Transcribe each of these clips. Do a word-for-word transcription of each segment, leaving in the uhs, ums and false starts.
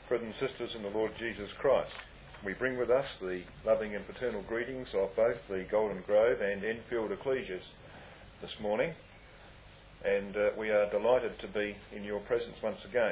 Brothers and sisters in the Lord Jesus Christ, we bring with us the loving and fraternal greetings of both the Golden Grove and Enfield Ecclesias this morning, and uh, we are delighted to be in your presence once again.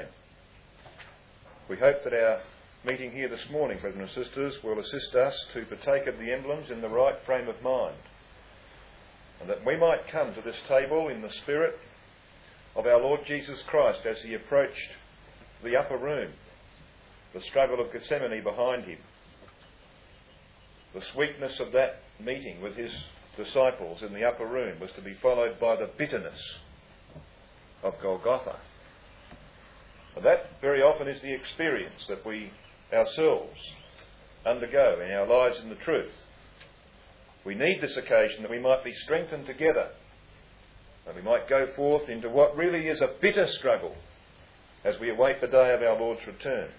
We hope that our meeting here this morning, brothers and sisters, will assist us to partake of the emblems in the right frame of mind, and that we might come to this table in the spirit of our Lord Jesus Christ as he approached the upper room, the struggle of Gethsemane behind him, the sweetness of that meeting with his disciples in the upper room was to be followed by the bitterness of Golgotha. And that very often is the experience that we ourselves undergo in our lives in the truth. We need this occasion that we might be strengthened together, that we might go forth into what really is a bitter struggle as we await the day of our Lord's return.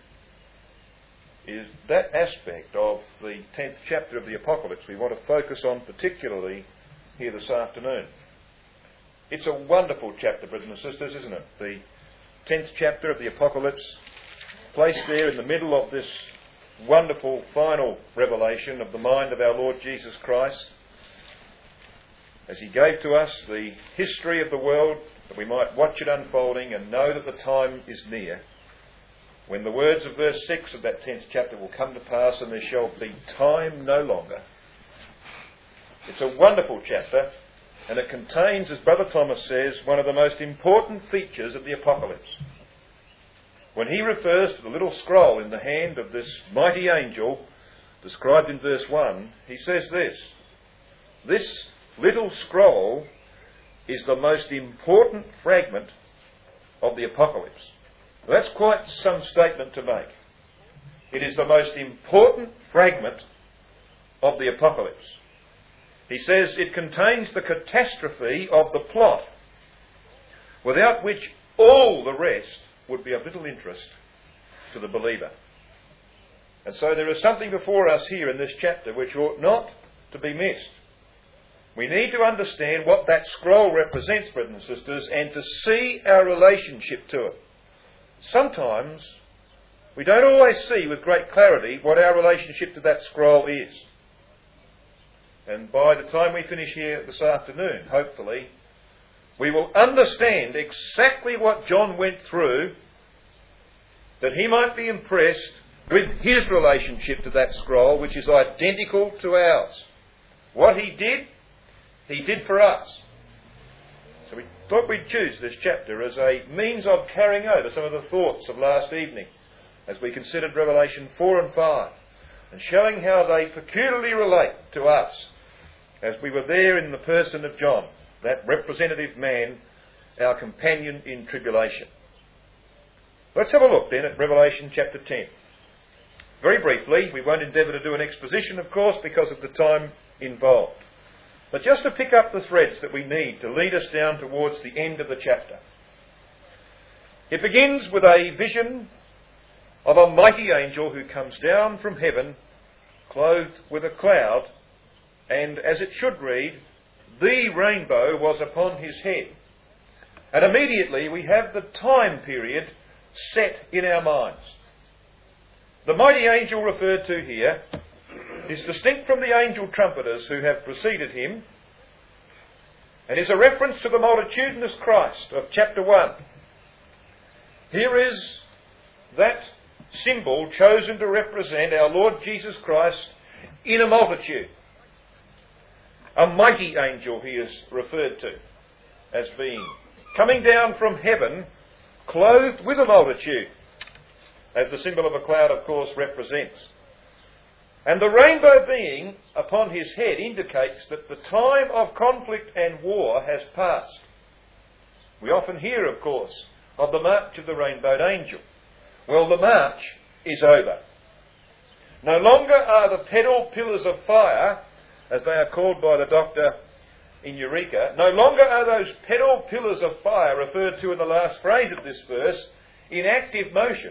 Is that aspect of the tenth chapter of the Apocalypse we want to focus on particularly here this afternoon. It's a wonderful chapter, brothers and sisters, isn't it? The tenth chapter of the Apocalypse, placed there in the middle of this wonderful final revelation of the mind of our Lord Jesus Christ, as he gave to us the history of the world, that we might watch it unfolding and know that the time is near, when the words of verse six of that tenth chapter will come to pass and there shall be time no longer. It's a wonderful chapter, and it contains, as Brother Thomas says, one of the most important features of the Apocalypse. When he refers to the little scroll in the hand of this mighty angel, described in verse one, he says this: this little scroll is the most important fragment of the Apocalypse. That's quite some statement to make. It is the most important fragment of the Apocalypse. He says it contains the catastrophe of the plot, without which all the rest would be of little interest to the believer. And so there is something before us here in this chapter which ought not to be missed. We need to understand what that scroll represents, brothers and sisters, and to see our relationship to it. Sometimes we don't always see with great clarity what our relationship to that scroll is. And by the time we finish here this afternoon, hopefully, we will understand exactly what John went through, that he might be impressed with his relationship to that scroll, which is identical to ours. What he did, he did for us. So we thought we'd choose this chapter as a means of carrying over some of the thoughts of last evening as we considered Revelation four and five, and showing how they peculiarly relate to us as we were there in the person of John, that representative man, our companion in tribulation. Let's have a look then at Revelation chapter ten. Very briefly, we won't endeavour to do an exposition, of course, because of the time involved. But just to pick up the threads that we need to lead us down towards the end of the chapter. It begins with a vision of a mighty angel who comes down from heaven, clothed with a cloud, and as it should read, the rainbow was upon his head. And immediately we have the time period set in our minds. The mighty angel referred to here is distinct from the angel trumpeters who have preceded him, and is a reference to the multitudinous Christ of chapter one. Here is that symbol chosen to represent our Lord Jesus Christ in a multitude. A mighty angel he is referred to as being coming down from heaven, clothed with a multitude, as the symbol of a cloud, of course, represents. And the rainbow being upon his head indicates that the time of conflict and war has passed. We often hear, of course, of the march of the rainbowed angel. Well, the march is over. No longer are the pedal pillars of fire, as they are called by the doctor in Eureka, no longer are those pedal pillars of fire referred to in the last phrase of this verse in active motion.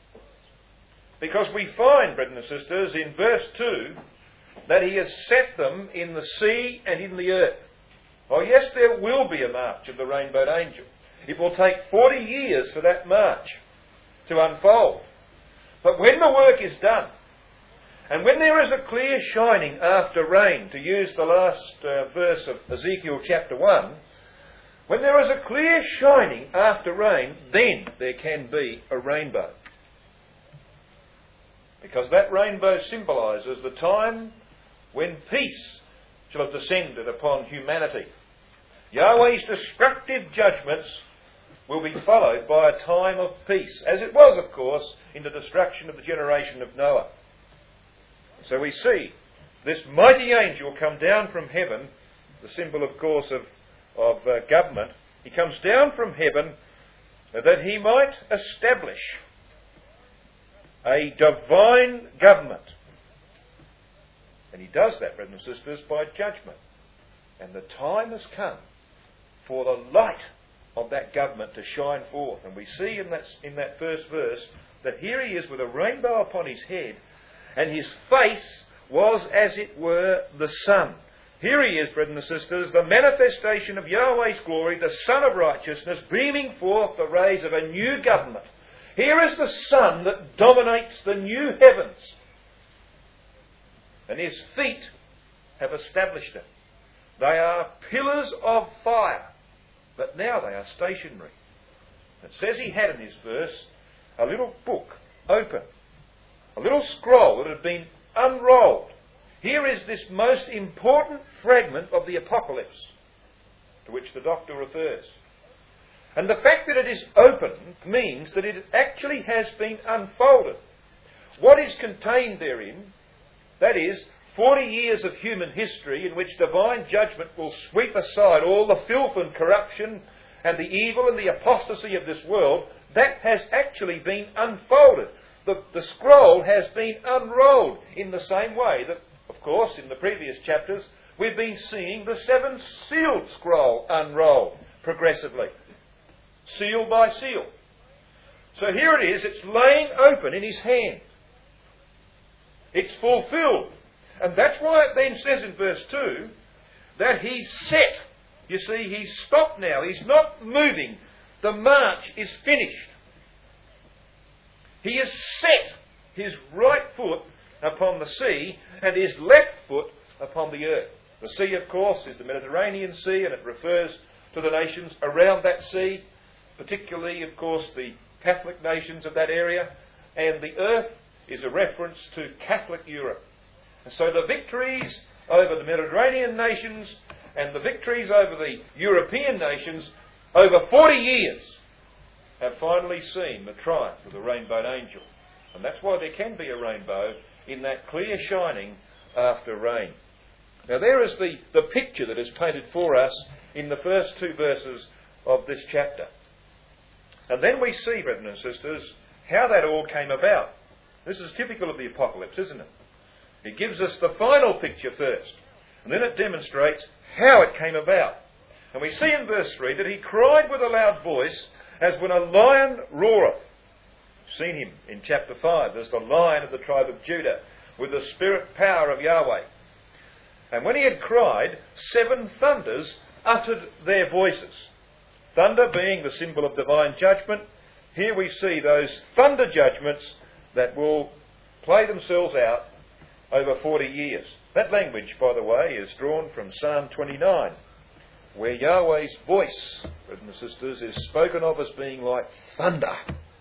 Because we find, brothers and sisters, in verse two, that he has set them in the sea and in the earth. Oh yes, there will be a march of the rainbowed angel. It will take forty years for that march to unfold. But when the work is done, and when there is a clear shining after rain, to use the last uh, verse of Ezekiel chapter one, when there is a clear shining after rain, then there can be a rainbow. Because that rainbow symbolises the time when peace shall have descended upon humanity. Yahweh's destructive judgments will be followed by a time of peace, as it was, of course, in the destruction of the generation of Noah. So we see this mighty angel come down from heaven, the symbol, of course, of, of uh, government. He comes down from heaven that he might establish a divine government. And he does that, brothers and sisters, by judgment. And the time has come for the light of that government to shine forth. And we see in that, in that first verse that here he is with a rainbow upon his head, and his face was as it were the sun. Here he is, brothers and sisters, the manifestation of Yahweh's glory, the Sun of righteousness, beaming forth the rays of a new government. Here is the sun that dominates the new heavens. And his feet have established it. They are pillars of fire, but now they are stationary. It says he had in his verse a little book open, a little scroll that had been unrolled. Here is this most important fragment of the Apocalypse to which the doctor refers. And the fact that it is open means that it actually has been unfolded. What is contained therein, that is, forty years of human history in which divine judgment will sweep aside all the filth and corruption and the evil and the apostasy of this world, that has actually been unfolded. The, the scroll has been unrolled in the same way that, of course, in the previous chapters, we've been seeing the seven sealed scroll unrolled progressively, seal by seal. So here it is, it's laying open in his hand. It's fulfilled. And that's why it then says in verse two that he's set. You see, he's stopped now. He's not moving. The march is finished. He has set his right foot upon the sea and his left foot upon the earth. The sea, of course, is the Mediterranean Sea, and it refers to the nations around that sea, particularly, of course, the Catholic nations of that area. And the earth is a reference to Catholic Europe. And so the victories over the Mediterranean nations and the victories over the European nations over forty years have finally seen the triumph of the rainbowed angel. And that's why there can be a rainbow in that clear shining after rain. Now there is the, the picture that is painted for us in the first two verses of this chapter. And then we see, brothers and sisters, how that all came about. This is typical of the Apocalypse, isn't it? It gives us the final picture first, and then it demonstrates how it came about. And we see in verse three that he cried with a loud voice as when a lion roareth. You've seen him in chapter five as the lion of the tribe of Judah with the spirit power of Yahweh. And when he had cried, seven thunders uttered their voices. Thunder being the symbol of divine judgment. Here we see those thunder judgments that will play themselves out over forty years. That language, by the way, is drawn from Psalm twenty-nine, where Yahweh's voice, brothers and sisters, is spoken of as being like thunder.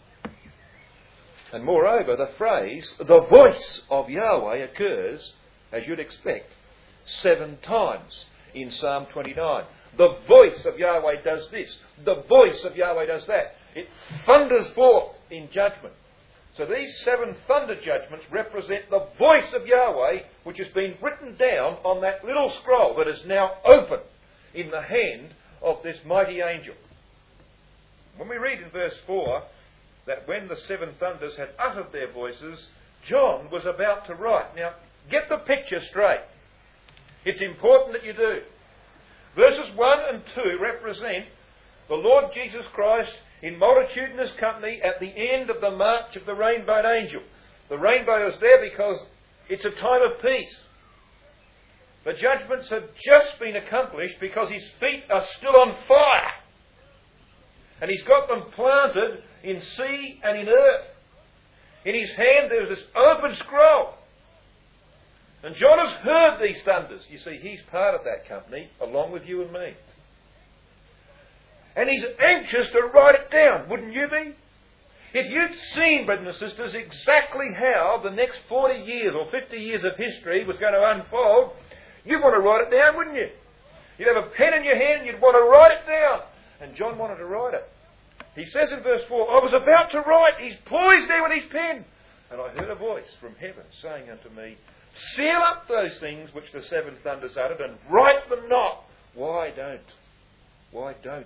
And moreover, the phrase, the voice of Yahweh, occurs, as you'd expect, seven times in Psalm twenty-nine. The voice of Yahweh does this. The voice of Yahweh does that. It thunders forth in judgment. So these seven thunder judgments represent the voice of Yahweh, which has been written down on that little scroll that is now open in the hand of this mighty angel. When we read in verse four that when the seven thunders had uttered their voices, John was about to write. Now, get the picture straight. It's important that you do. Verses one and two represent the Lord Jesus Christ in multitudinous company at the end of the march of the rainbowed angel. The rainbow is there because it's a time of peace. The judgments have just been accomplished because his feet are still on fire. And he's got them planted in sea and in earth. In his hand there was this open scroll. And John has heard these thunders. You see, he's part of that company, along with you and me. And he's anxious to write it down, wouldn't you be? If you'd seen, brothers and sisters, exactly how the next forty years or fifty years of history was going to unfold, you'd want to write it down, wouldn't you? You'd have a pen in your hand and you'd want to write it down. And John wanted to write it. He says in verse four, I was about to write. He's poised there with his pen. And I heard a voice from heaven saying unto me, seal up those things which the seven thunders uttered and write them not. Why don't? Why don't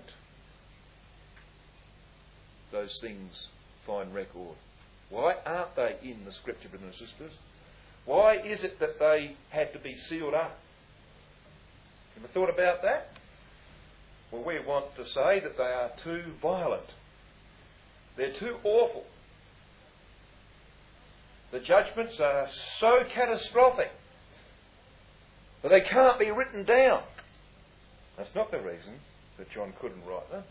those things find record? Why aren't they in the Scripture, brothers and sisters? Why is it that they had to be sealed up? Ever thought about that? Well, we want to say that they are too violent. They're too awful. The judgments are so catastrophic that they can't be written down. That's not the reason that John couldn't write them.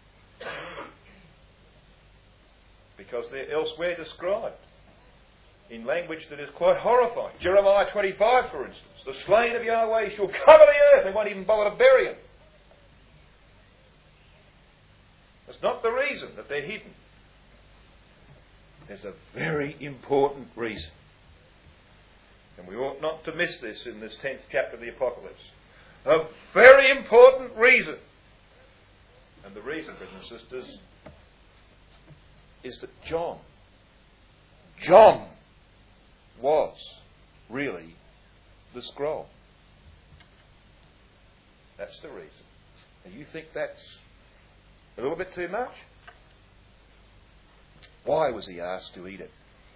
Because they're elsewhere described in language that is quite horrifying. Jeremiah twenty-five, for instance. The slain of Yahweh shall cover the earth. They won't even bother to bury them. That's not the reason that they're hidden. There's a very important reason. And we ought not to miss this in this tenth chapter of the Apocalypse. A very important reason. And the reason, brothers and sisters, is that John, John was really the scroll. That's the reason. And you think that's a little bit too much? Why was he asked to eat it?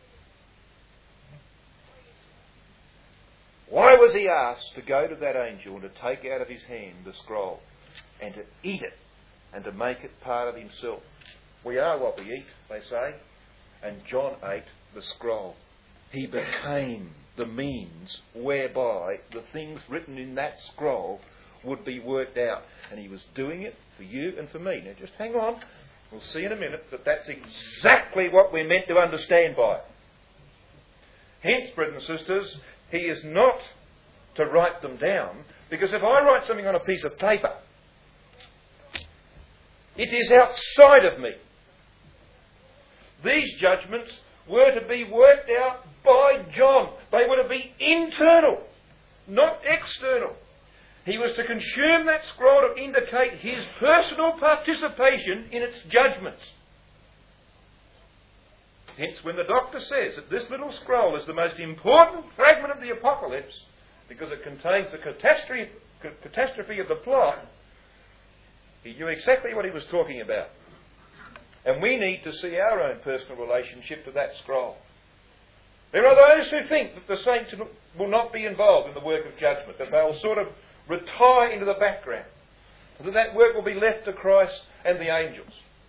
Why was he asked to go to that angel and to take out of his hand the scroll and to eat it and to make it part of himself? We are what we eat, they say. And John ate the scroll. He became the means whereby the things written in that scroll would be worked out. And he was doing it for you and for me. Now just hang on. We'll see in a minute that that's exactly what we're meant to understand by it. Hence, brothers and sisters, he is not to write them down, because if I write something on a piece of paper, it is outside of me. These judgments were to be worked out by John. They were to be internal, not external. He was to consume that scroll to indicate his personal participation in its judgments. Hence, when the doctor says that this little scroll is the most important fragment of the Apocalypse because it contains the catastrophe, catastrophe of the plot, he knew exactly what he was talking about. And we need to see our own personal relationship to that scroll. There are those who think that the saints will not be involved in the work of judgment, that they'll sort of retire into the background, and that that work will be left to Christ and the angels.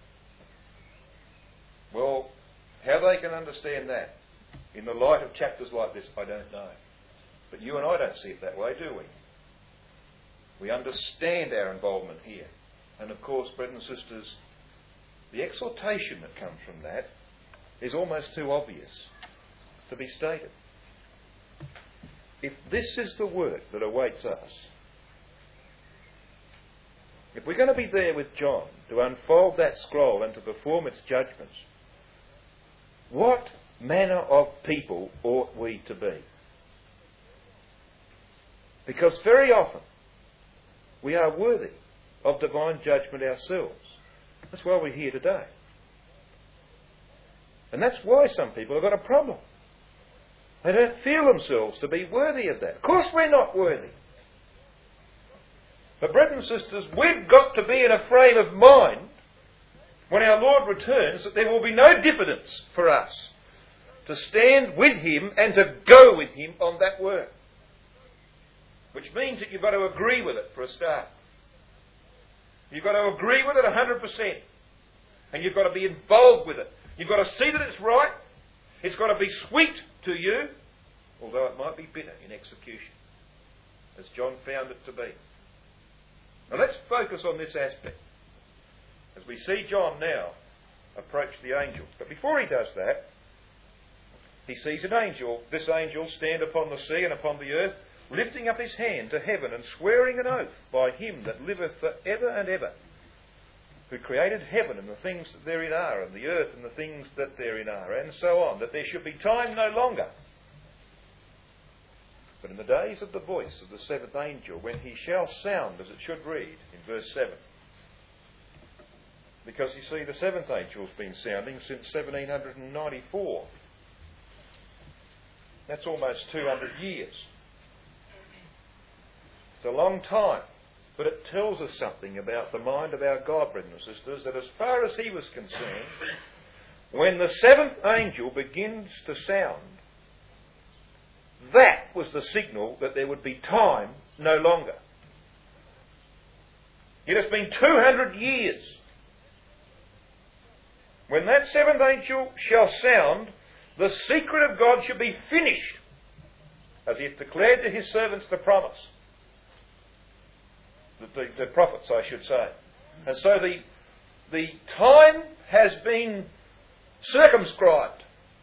Well, how they can understand that in the light of chapters like this, I don't know. But you and I don't see it that way, do we? We understand our involvement here. And of course, brothers and sisters, the exhortation that comes from that is almost too obvious to be stated. If this is the work that awaits us, if we're going to be there with John to unfold that scroll and to perform its judgments, what manner of people ought we to be? Because very often we are worthy of divine judgment ourselves. That's why we're here today. And that's why some people have got a problem. They don't feel themselves to be worthy of that. Of course we're not worthy. But brothers and sisters, we've got to be in a frame of mind when our Lord returns that there will be no diffidence for us to stand with Him and to go with Him on that work. Which means that you've got to agree with it for a start. You've got to agree with it one hundred percent. And you've got to be involved with it. You've got to see that it's right. It's got to be sweet to you, although it might be bitter in execution, as John found it to be. Now let's focus on this aspect as we see John now approach the angel. But before he does that, he sees an angel, this angel stand upon the sea and upon the earth, lifting up his hand to heaven and swearing an oath by him that liveth for ever and ever, who created heaven and the things that therein are, and the earth and the things that therein are, and so on, that there should be time no longer. But in the days of the voice of the seventh angel, when he shall sound, as it should read in verse seven. Because you see, the seventh angel's been sounding since seventeen ninety-four. That's almost two hundred years. It's a long time. But it tells us something about the mind of our God, brothers and sisters, that as far as he was concerned, when the seventh angel begins to sound, that was the signal that there would be time no longer. It has been two hundred years. When that seventh angel shall sound, the secret of God shall be finished, as he hath declared to his servants the promise. The, the, the prophets, I should say. And so the, the time has been circumscribed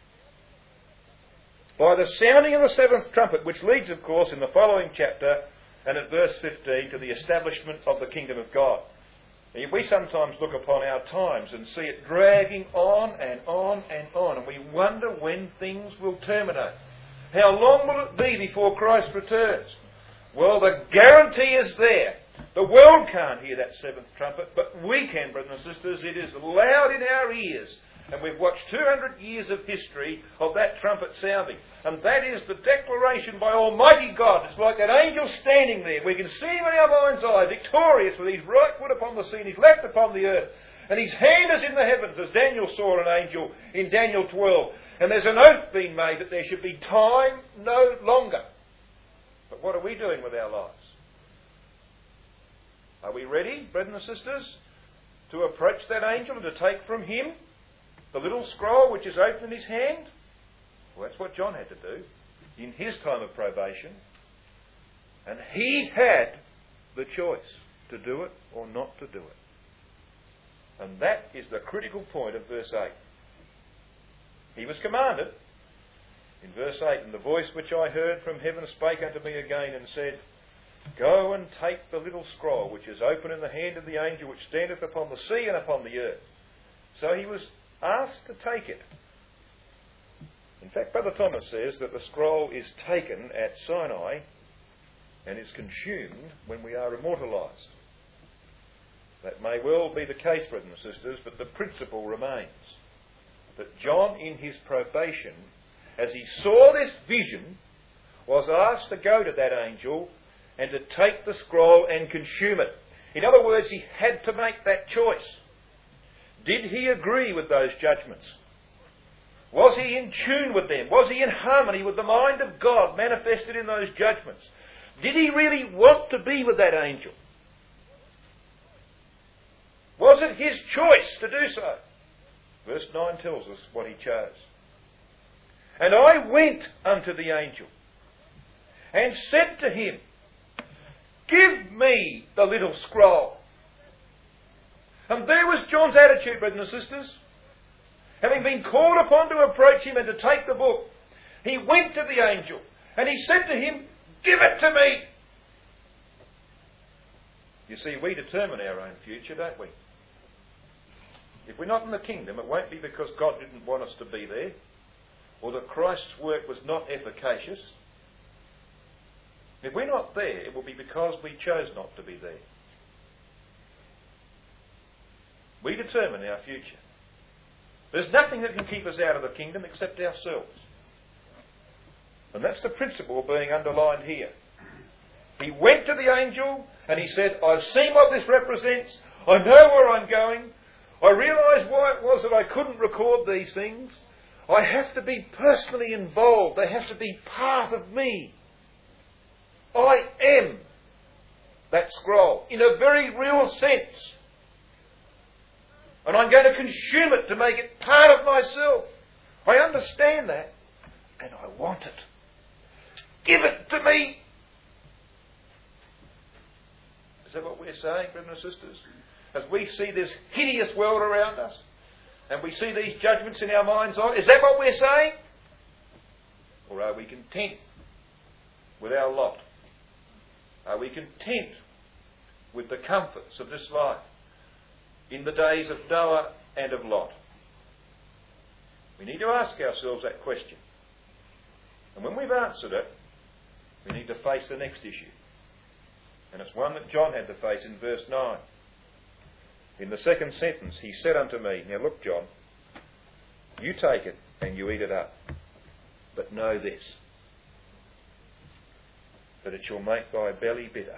by the sounding of the seventh trumpet, which leads, of course, in the following chapter and at verse fifteen, to the establishment of the kingdom of God. We sometimes look upon our times and see it dragging on and on and on, and we wonder when things will terminate. How long will it be before Christ returns? Well, the guarantee is there. The world can't hear that seventh trumpet, but we can, brothers and sisters. It is loud in our ears. And we've watched two hundred years of history of that trumpet sounding. And that is the declaration by Almighty God. It's like that angel standing there. We can see him in our mind's eye, victorious, with his right foot upon the sea and his left upon the earth. And his hand is in the heavens, as Daniel saw an angel in Daniel twelve. And there's an oath being made that there should be time no longer. But what are we doing with our lives? Are we ready, brothers and sisters, to approach that angel and to take from him the little scroll which is open in his hand? Well, that's what John had to do in his time of probation. And he had the choice to do it or not to do it. And that is the critical point of verse eight. He was commanded, in verse eight, and the voice which I heard from heaven spake unto me again and said, Go and take the little scroll which is open in the hand of the angel which standeth upon the sea and upon the earth. So he was asked to take it. In fact, Brother Thomas says that the scroll is taken at Sinai and is consumed when we are immortalised. That may well be the case, brothers and sisters, but the principle remains that John, in his probation, as he saw this vision, was asked to go to that angel and to take the scroll and consume it. In other words, he had to make that choice. Did he agree with those judgments? Was he in tune with them? Was he in harmony with the mind of God manifested in those judgments? Did he really want to be with that angel? Was it his choice to do so? Verse nine tells us what he chose. And I went unto the angel and said to him, Give me the little scroll. And there was John's attitude, brothers and sisters. Having been called upon to approach him and to take the book, he went to the angel and he said to him, Give it to me. You see, we determine our own future, don't we? If we're not in the kingdom, it won't be because God didn't want us to be there, or that Christ's work was not efficacious. If we're not there, it will be because we chose not to be there. We determine our future. There's nothing that can keep us out of the kingdom except ourselves. And that's the principle being underlined here. He went to the angel and he said, I've seen what this represents. I know where I'm going. I realise why it was that I couldn't record these things. I have to be personally involved. They have to be part of me. I am that scroll in a very real sense. And I'm going to consume it to make it part of myself. I understand that. And I want it. Give it to me. Is that what we're saying, brothers and sisters? As we see this hideous world around us, and we see these judgments in our mind's eye, is that what we're saying? Or are we content with our lot? Are we content with the comforts of this life in the days of Noah and of Lot? We need to ask ourselves that question. And when we've answered it, we need to face the next issue. And it's one that John had to face in verse nine. In the second sentence, he said unto me, now look, John, you take it and you eat it up. But know this, that it shall make thy belly bitter,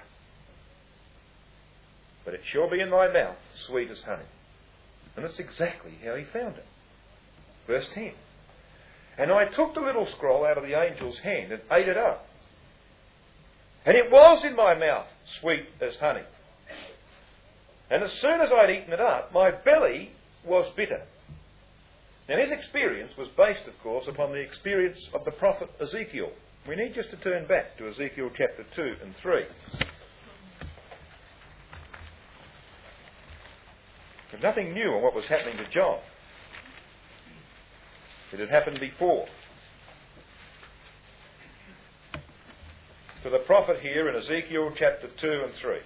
but it shall be in thy mouth sweet as honey. And that's exactly how he found it. Verse ten. And I took the little scroll out of the angel's hand and ate it up. And it was in my mouth sweet as honey. And as soon as I'd eaten it up, my belly was bitter. Now his experience was based, of course, upon the experience of the prophet Ezekiel. We need just to turn back to Ezekiel chapter two and three. There's nothing new on what was happening to John. It had happened before. To the prophet here in Ezekiel chapter two and three.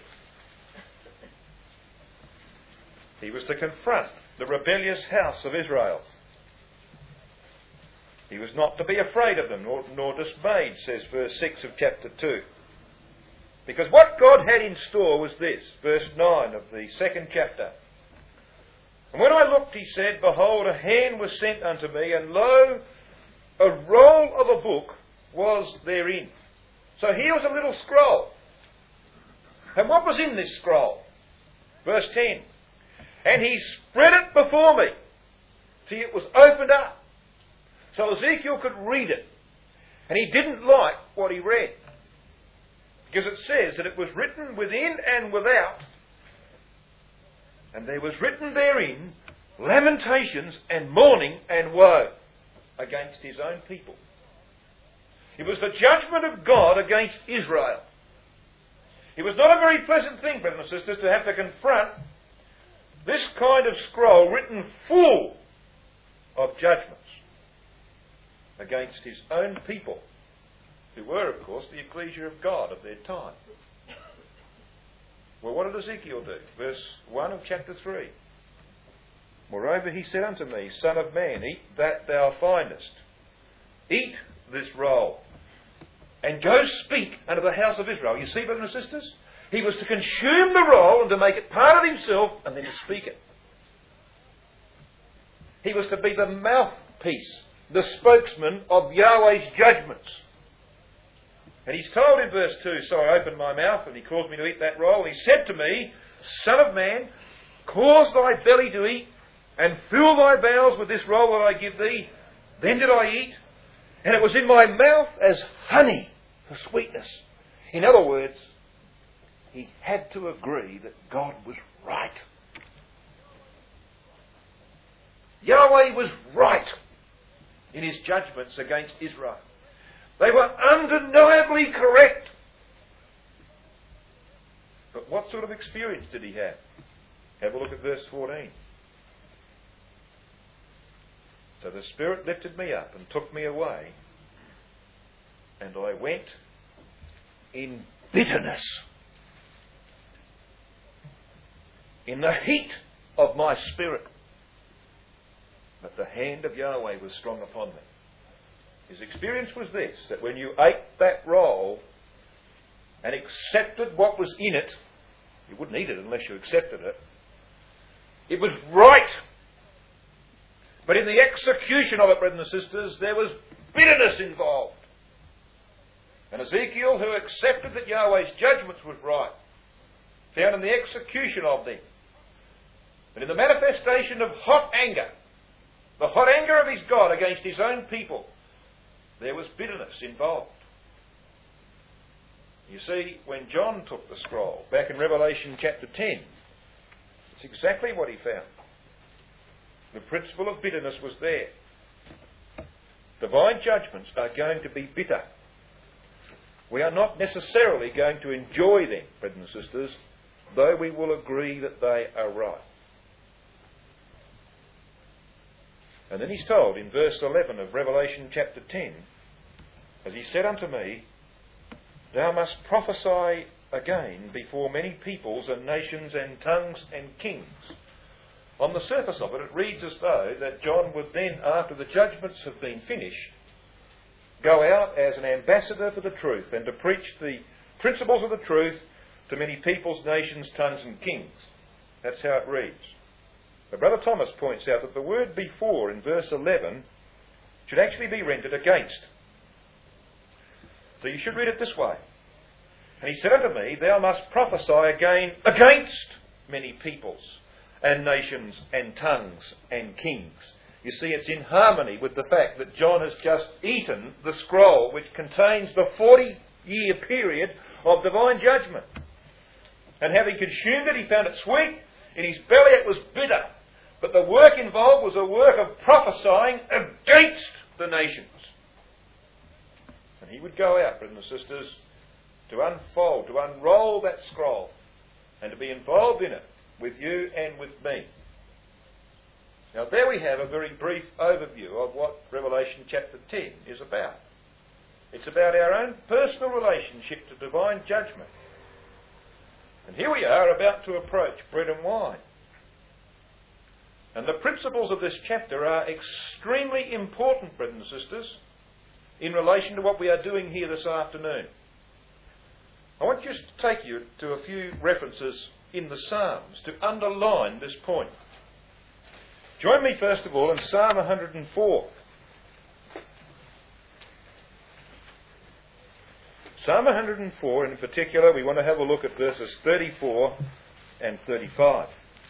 He was to confront the rebellious house of Israel. He was not to be afraid of them, nor, nor dismayed, says verse six of chapter two. Because what God had in store was this, verse nine of the second chapter. And when I looked, he said, behold, a hand was sent unto me, and lo, a roll of a book was therein. So here was a little scroll. And what was in this scroll? Verse ten. And he spread it before me. See, it was opened up. So Ezekiel could read it. And he didn't like what he read. Because it says that it was written within and without. And there was written therein lamentations and mourning and woe against his own people. It was the judgment of God against Israel. It was not a very pleasant thing, brothers and sisters, to have to confront this kind of scroll written full of judgments against his own people, who were, of course, the ecclesia of God of their time. Well, what did Ezekiel do? Verse one of chapter three. Moreover, he said unto me, Son of man, eat that thou findest. Eat this roll, and go speak unto the house of Israel. You see, brothers and sisters? He was to consume the roll and to make it part of himself and then to speak it. He was to be the mouthpiece, the spokesman of Yahweh's judgments. And he's told in verse two, so I opened my mouth and he caused me to eat that roll. And he said to me, Son of man, cause thy belly to eat and fill thy bowels with this roll that I give thee. Then did I eat, and it was in my mouth as honey for sweetness. In other words, he had to agree that God was right. Yahweh was right in his judgments against Israel. They were undeniably correct. But what sort of experience did he have? Have a look at verse fourteen. So the Spirit lifted me up and took me away, and I went in bitterness, in the heat of my spirit. But the hand of Yahweh was strong upon me. His experience was this, that when you ate that roll and accepted what was in it, you wouldn't eat it unless you accepted it, it was right. But in the execution of it, brothers and sisters, there was bitterness involved. And Ezekiel, who accepted that Yahweh's judgments was right, found in the execution of them, and in the manifestation of hot anger, the hot anger of his God against his own people, there was bitterness involved. You see, when John took the scroll, back in Revelation chapter ten, it's exactly what he found. The principle of bitterness was there. Divine judgments are going to be bitter. We are not necessarily going to enjoy them, brothers and sisters, though we will agree that they are right. And then he's told in verse eleven of Revelation chapter ten, As he said unto me, Thou must prophesy again before many peoples and nations and tongues and kings. On the surface of it, it reads as though that John would then, after the judgments have been finished, go out as an ambassador for the truth and to preach the principles of the truth to many peoples, nations, tongues and kings. That's how it reads. But Brother Thomas points out that the word before in verse eleven should actually be rendered against. So you should read it this way. And he said unto me, Thou must prophesy again against many peoples and nations and tongues and kings. You see, it's in harmony with the fact that John has just eaten the scroll which contains the forty-year period of divine judgment. And having consumed it, he found it sweet. In his belly it was bitter. But the work involved was a work of prophesying against the nations. And he would go out, brothers and sisters, to unfold, to unroll that scroll, and to be involved in it with you and with me. Now there we have a very brief overview of what Revelation chapter ten is about. It's about our own personal relationship to divine judgment. And here we are about to approach bread and wine. And the principles of this chapter are extremely important, brothers and sisters, in relation to what we are doing here this afternoon. I want just to take you to a few references in the Psalms to underline this point. Join me first of all in Psalm one hundred and four. Psalm one hundred and four in particular, we want to have a look at verses thirty-four and thirty-five.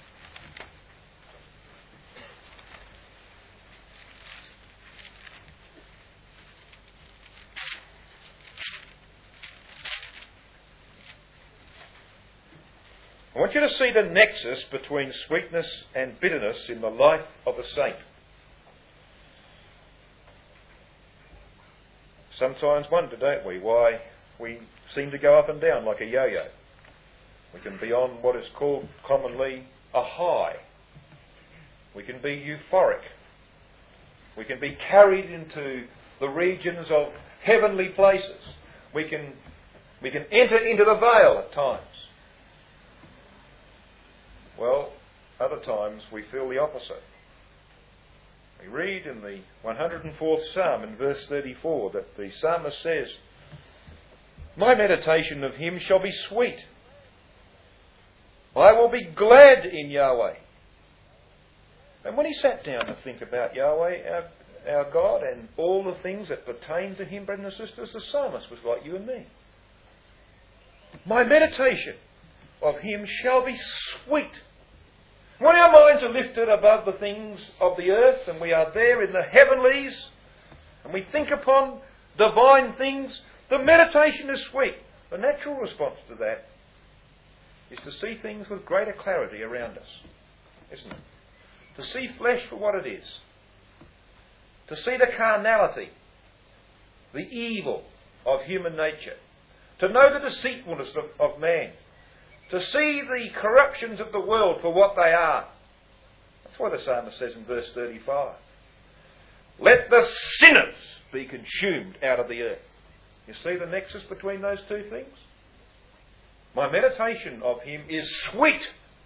I want you to see the nexus between sweetness and bitterness in the life of a saint. Sometimes wonder, don't we, why we seem to go up and down like a yo-yo. We can be on what is called commonly a high. We can be euphoric. We can be carried into the regions of heavenly places. We can, we can enter into the veil at times. Well, other times we feel the opposite. We read in the one hundred and fourth Psalm in verse thirty-four that the psalmist says, My meditation of him shall be sweet. I will be glad in Yahweh. And when he sat down to think about Yahweh, our, our God, and all the things that pertain to him, brothers and sisters, the psalmist was like you and me. My meditation of him shall be sweet. When our minds are lifted above the things of the earth and we are there in the heavenlies and we think upon divine things, the meditation is sweet. The natural response to that is to see things with greater clarity around us, isn't it? To see flesh for what it is. To see the carnality, the evil of human nature. To know the deceitfulness of, of man. To see the corruptions of the world for what they are. That's why the psalmist says in verse thirty-five, Let the sinners be consumed out of the earth. You see the nexus between those two things? My meditation of him is sweet.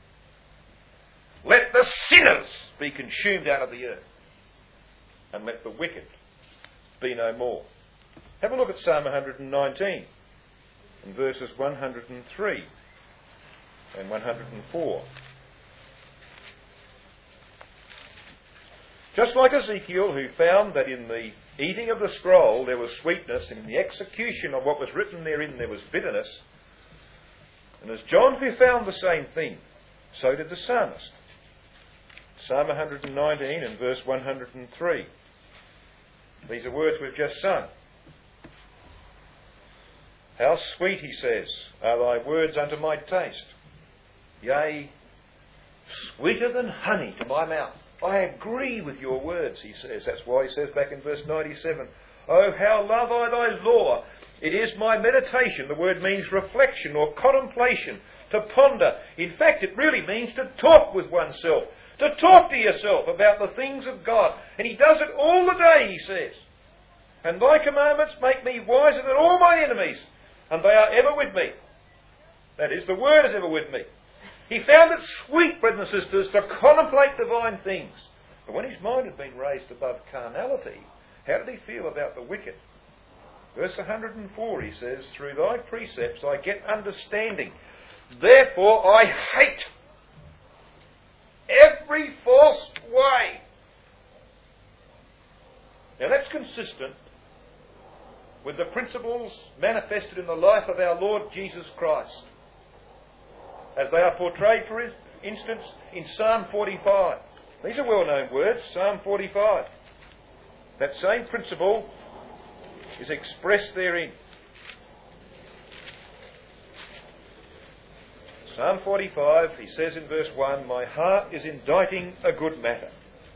Let the sinners be consumed out of the earth. And let the wicked be no more. Have a look at Psalm one hundred and nineteen in verses one hundred and three. And one hundred and four. Just like Ezekiel, who found that in the eating of the scroll there was sweetness, and in the execution of what was written therein there was bitterness, and as John, who found the same thing, so did the psalmist. Psalm one hundred and nineteen and verse one hundred and three. These are words we've just sung. How sweet, he says, are thy words unto my taste. Yea, sweeter than honey to my mouth. I agree with your words, he says. That's why he says back in verse ninety-seven, Oh, how love I thy law. It is my meditation. The word means reflection or contemplation, to ponder. In fact, it really means to talk with oneself, to talk to yourself about the things of God. And he does it all the day, he says. And thy commandments make me wiser than all my enemies, and they are ever with me. That is, the word is ever with me. He found it sweet, brothers and sisters, to contemplate divine things. But when his mind had been raised above carnality, how did he feel about the wicked? Verse one hundred four, he says, through thy precepts I get understanding. Therefore I hate every false way. Now that's consistent with the principles manifested in the life of our Lord Jesus Christ, as they are portrayed, for instance, in Psalm forty-five. These are well-known words, Psalm forty-five. That same principle is expressed therein. Psalm forty-five, he says in verse one, my heart is inditing a good matter.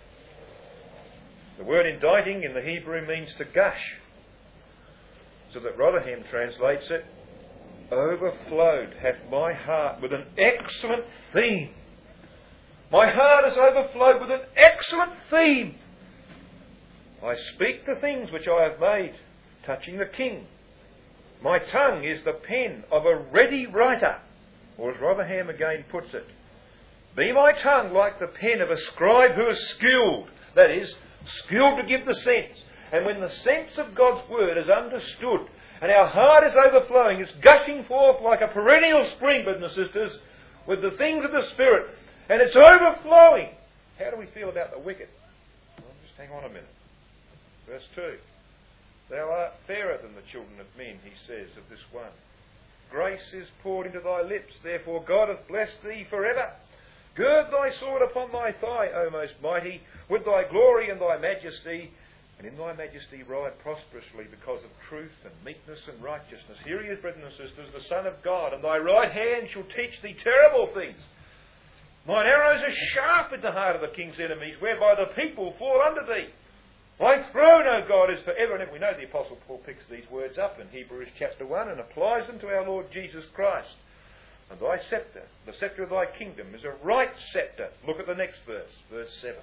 The word inditing in the Hebrew means to gush, so that Rotherham translates it, overflowed hath my heart with an excellent theme. My heart is overflowed with an excellent theme. I speak the things which I have made, touching the King. My tongue is the pen of a ready writer. Or as Rotherham again puts it, be my tongue like the pen of a scribe who is skilled, that is, skilled to give the sense. And when the sense of God's word is understood, and our heart is overflowing, it's gushing forth like a perennial spring, brothers and sisters, with the things of the Spirit, and it's overflowing. How do we feel about the wicked? Well, just hang on a minute. Verse two. Thou art fairer than the children of men, he says of this one. Grace is poured into thy lips, therefore God hath blessed thee forever. Gird thy sword upon thy thigh, O most mighty, with thy glory and thy majesty, and in thy majesty ride prosperously because of truth and meekness and righteousness. Here he is, brethren and sisters, the Son of God, and thy right hand shall teach thee terrible things. Mine arrows are sharp in the heart of the king's enemies, whereby the people fall under thee. Thy throne, O God, is for ever and ever. We know the Apostle Paul picks these words up in Hebrews chapter one and applies them to our Lord Jesus Christ. And thy sceptre, the sceptre of thy kingdom, is a right sceptre. Look at the next verse, verse seven.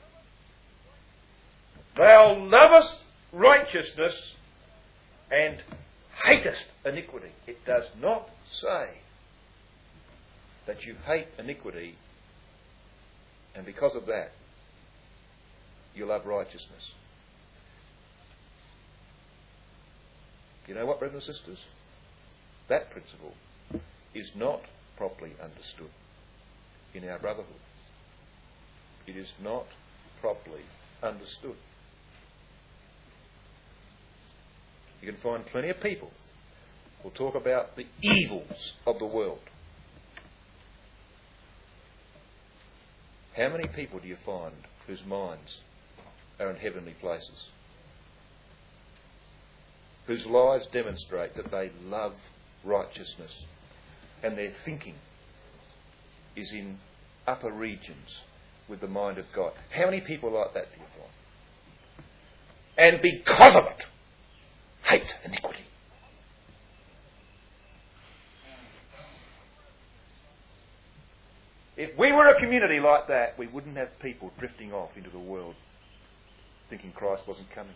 Thou lovest righteousness and hatest iniquity. It does not say that you hate iniquity, and because of that, you love righteousness. You know what, brothers and sisters? That principle is not properly understood in our brotherhood. It is not properly understood. You can find plenty of people who will talk about the evils of the world. How many people do you find whose minds are in heavenly places? Whose lives demonstrate that they love righteousness and their thinking is in upper regions with the mind of God. How many people like that do you find? And because of it, hate iniquity. If we were a community like that, we wouldn't have people drifting off into the world thinking Christ wasn't coming.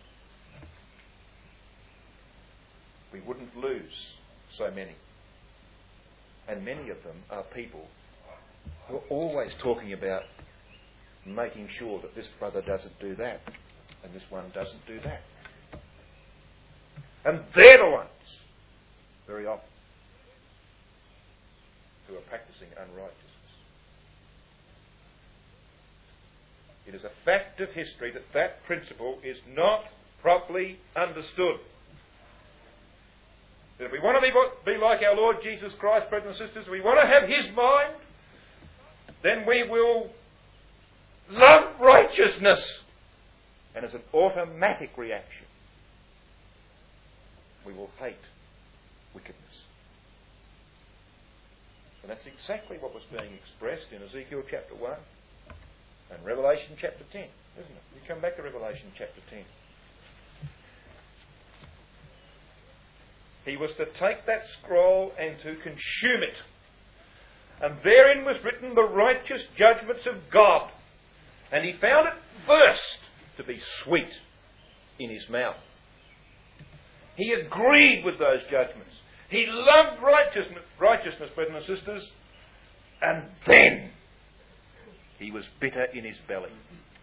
We wouldn't lose so many. And many of them are people who are always talking about making sure that this brother doesn't do that and this one doesn't do that. And they're the ones, very often, who are practicing unrighteousness. It is a fact of history that that principle is not properly understood. That if we want to be, be like our Lord Jesus Christ, brothers and sisters, we want to have His mind, then we will love righteousness. And as an automatic reaction, we will hate wickedness. And that's exactly what was being expressed in Ezekiel chapter one and Revelation chapter ten, isn't it? You come back to Revelation chapter ten. He was to take that scroll and to consume it. And therein was written the righteous judgments of God. And he found it first to be sweet in his mouth. He agreed with those judgments. He loved righteousness, righteousness, brethren and sisters, and then he was bitter in his belly.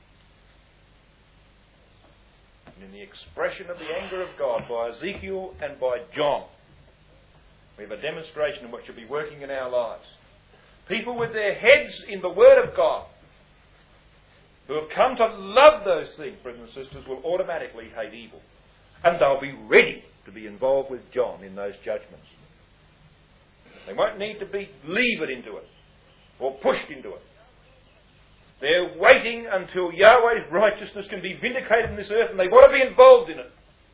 And in the expression of the anger of God by Ezekiel and by John, we have a demonstration of what should be working in our lives. People with their heads in the Word of God, who have come to love those things, brothers and sisters, will automatically hate evil. And they'll be ready to be involved with John in those judgments. They won't need to be levered into it or pushed into it. They're waiting until Yahweh's righteousness can be vindicated in this earth, and they want to be involved in it.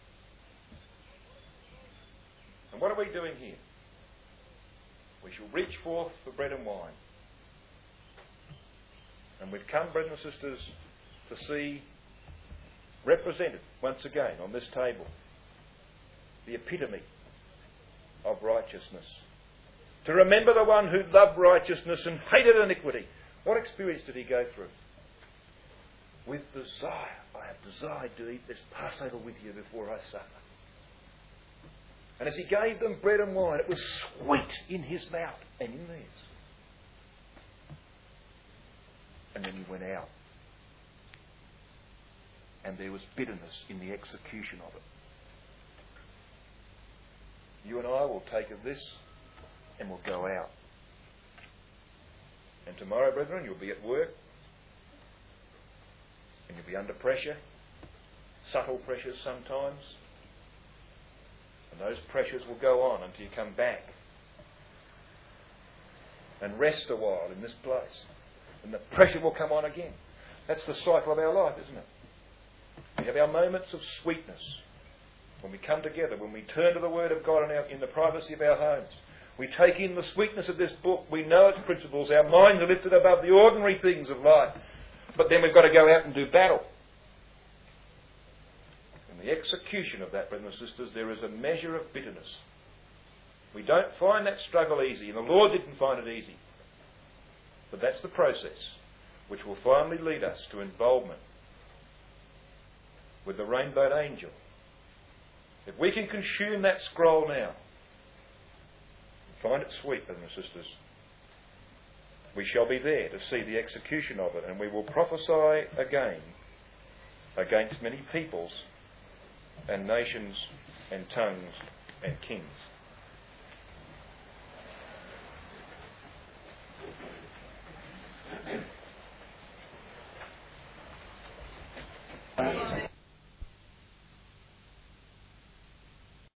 And what are we doing here? We shall reach forth for bread and wine. And we've come, brethren and sisters, to see represented once again on this table the epitome of righteousness. To remember the one who loved righteousness and hated iniquity. What experience did he go through? With desire. I have desired to eat this Passover with you before I suffer. And as he gave them bread and wine, it was sweet in his mouth and in theirs. And then he went out. And there was bitterness in the execution of it. You and I will take of this and we'll go out. And tomorrow, brethren, you'll be at work. And you'll be under pressure. Subtle pressures sometimes. And those pressures will go on until you come back. And rest a while in this place. And the pressure will come on again. That's the cycle of our life, isn't it? We have our moments of sweetness. When we come together, when we turn to the Word of God in, our, in the privacy of our homes. We take in the sweetness of this book. We know its principles. Our minds are lifted above the ordinary things of life. But then we've got to go out and do battle. In the execution of that, brothers and sisters, there is a measure of bitterness. We don't find that struggle easy, and the Lord didn't find it easy. But that's the process which will finally lead us to involvement with the rainbowed angel. If we can consume that scroll now, find it sweet, brothers and sisters, we shall be there to see the execution of it, and we will prophesy again against many peoples and nations and tongues and kings.